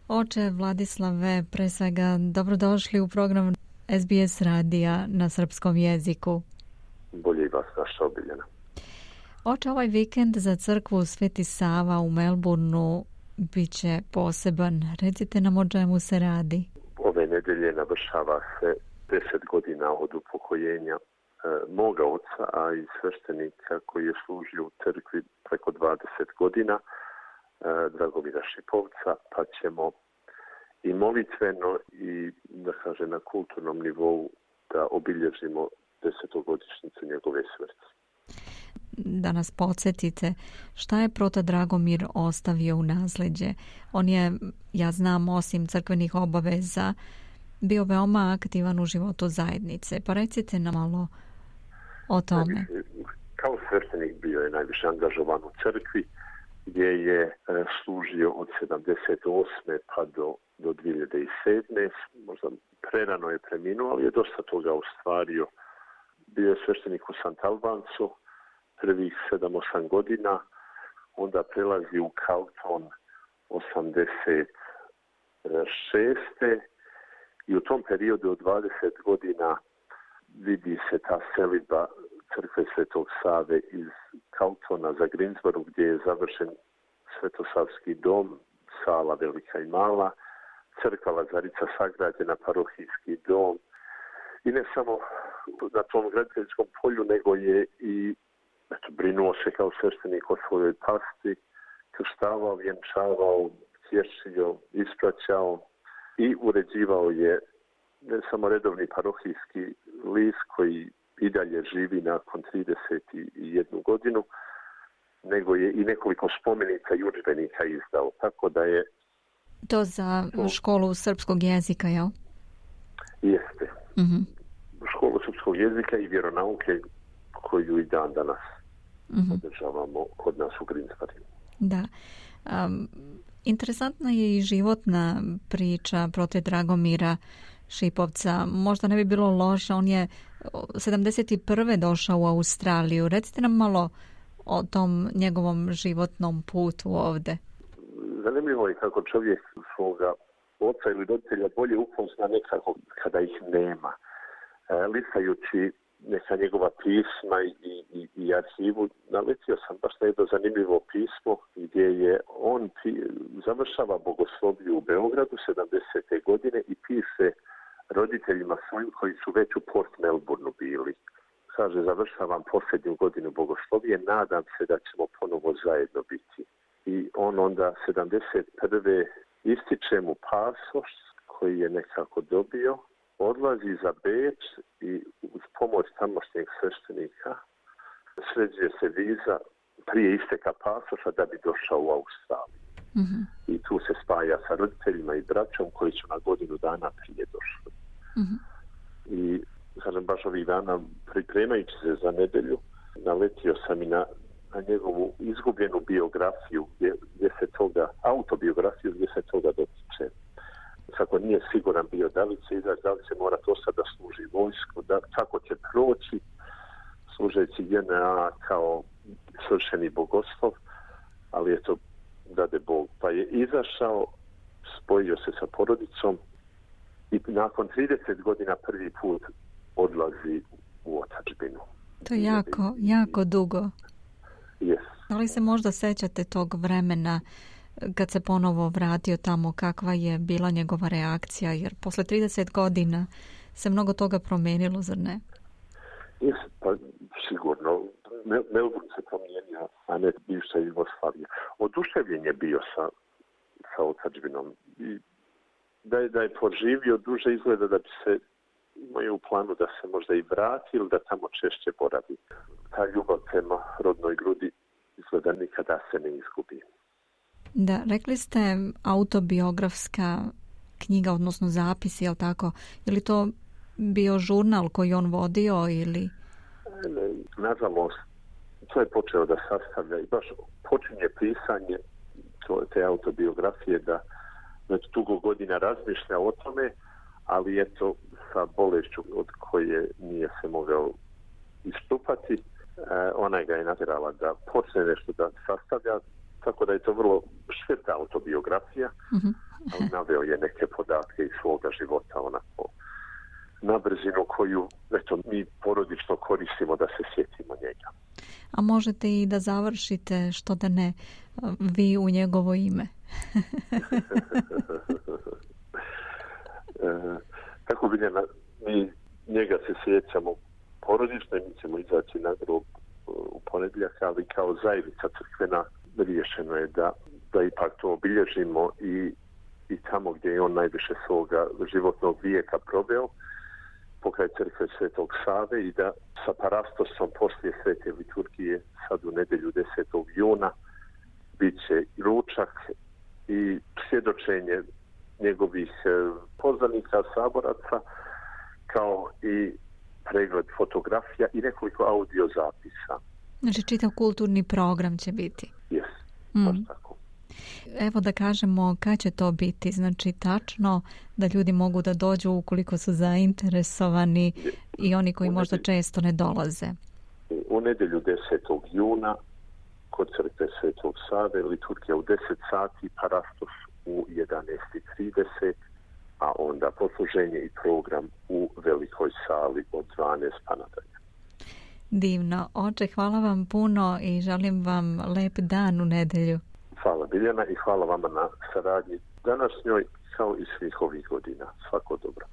Oče Vladislave, pre svega dobrodošli u program SBS radija na srpskom jeziku. Bolje vas naša Obiljana. Oče, ovaj vikend za crkvu Sveti Sava u Melbourneu bit će poseban. Recite nam o čemu se radi. Ove nedelje navršava se 10 godina od upokojenja moga oca, a i sveštenika koji je služio u crkvi preko 20 godina, Dragomira Šipovca, pa ćemo i molitveno i, da kaže, na kulturnom nivou da obilježimo 10-godišnjicu njegove smrti. Da nas podsjetite, šta je prota Dragomir ostavio u naslijeđe? On je, ja znam, osim crkvenih obaveza, bio veoma aktivan u životu zajednice. Pa recite nam malo o tome. Kao sveštenik bio je najviše angažovan u crkvi, gdje je služio od 78. pa do 2007. Možda prerano je preminuo, ali je dosta toga ostvario. Bio je sveštenik u Sant Albancu prvih 7-8 godina, onda prelazi u Carlton 86. I u tom periodu od 20 godina vidi se ta selidba crkve Svetog Save iz Carltona za Greensboro, gdje je završen Svetosavski dom, sala velika i mala, crkva Lazarica sagrađena, parohijski dom. I ne samo na tom graditeljskom polju, nego je i brinuo se kao sveštenik o svojoj pasti, krštavao, vjenčavao, tješio, ispraćao i uređivao je ne samo redovni parohijski list koji i dalje živi nakon 31 godinu, nego je i nekoliko spomenica i udžbenika izdao. Tako da je... To za školu srpskog jezika, jel? Jeste. Mm-hmm. Školu srpskog jezika i vjeronauke koju i dan danas održavamo kod nas u Greensboro. Da. Interesantna je i životna priča prote Dragomira Šipovca. Možda ne bi bilo loše, on je 71. došao u Australiju. Recite nam malo o tom njegovom životnom putu ovde. Zanimljivo je kako čovjek svoga oca ili roditelja bolje upozna nekako kada ih nema. Listajući neka njegova pisma i arhivu, naletio sam baš na jedno zanimljivo pismo gdje je on završava bogosloviju u Beogradu 70. godine i piše roditeljima svojim koji su već u Port Melbourneu bili. Kaže, završavam posljednju godinu bogoslovije, nadam se da ćemo ponovo zajedno biti. I on onda 71. ističe mu pasoš koji je nekako dobio, odlazi za Beč i uz pomoć tamošnjeg sveštenika sređuje se viza prije isteka pasoša da bi došao u Australiju. Mm-hmm. I tu se spaja sa roditeljima i braćom koji su na godinu dana prije došli. Mm-hmm. I kažem, baš ovih dana pripremajući se za nedelju naletio sam i na njegovu izgubljenu biografiju gdje se toga, autobiografiju gdje se toga dotiče. Kako nije siguran bio da li će izaći, da li će morati ostati da služi vojsku, kako će proći služeći JNA kao svršeni bogoslov, ali eto, dade Bog. Pa je izašao, spojio se sa porodicom i nakon 30 godina prvi put odlazi u otadžbinu. To je jako dugo. Yes. Da li se možda sećate tog vremena kad se ponovo vratio tamo, kakva je bila njegova reakcija, jer posle 30 godina se mnogo toga promijenilo, zar ne? Jes, pa sigurno. Melbourne se promijenio, a ne bivša Jugoslavija. Oduševljen je bio sa otadžbinom. I da je poživio duže, izgleda da bi se imao u planu da se možda i vrati ili da tamo češće boravi. Ta ljubav prema rodnoj grudi izgleda nikada se ne izgubi. Da, rekli ste autobiografska knjiga, odnosno zapis, je li tako? Je li to bio žurnal koji on vodio ili... Nažalost, to je počeo da sastavlja i baš počinje pisanje te autobiografije da već dugo godina razmišlja o tome, ali eto sa bolešću od koje nije se mogao istupati, ona ga je natjerala da počne nešto da sastavlja. Tako da je to vrlo širka autobiografija, ali naveo je neke podatke iz svoga života onako na brzinu koju mi porodično koristimo da se sjetimo njega. A možete i da završite, što da ne, vi u njegovo ime. Tako Biljana, mi njega se sjećamo porodično i mi ćemo izaći na grob u ponedjeljak, ali kao zajednica crkvena riješeno je da ipak to obilježimo i tamo gdje je on najviše svoga životnog vijeka proveo, pokraj crkve Svetog Save, i da sa parastosom poslije svete liturgije sad u nedjelju 10. juna bit će ručak i svjedočenje njegovih poznanika, saboraca, kao i pregled fotografija i nekoliko audio zapisa. Znači čitav kulturni program će biti. Baš tako. Evo da kažemo kad će to biti, znači tačno da ljudi mogu da dođu ukoliko su zainteresovani i oni koji možda često ne dolaze. U nedjelju 10. juna kod crkve Svetog Save liturgija u 10 sati, parastos u 11:30, a onda posluženje i program u velikoj sali od 12 pa nadalje. Divno. Oče, hvala vam puno i želim vam lep dan u nedjelju. Hvala Biljana i hvala vama na saradnji današnjoj kao i svih ovih godina. Svako dobro.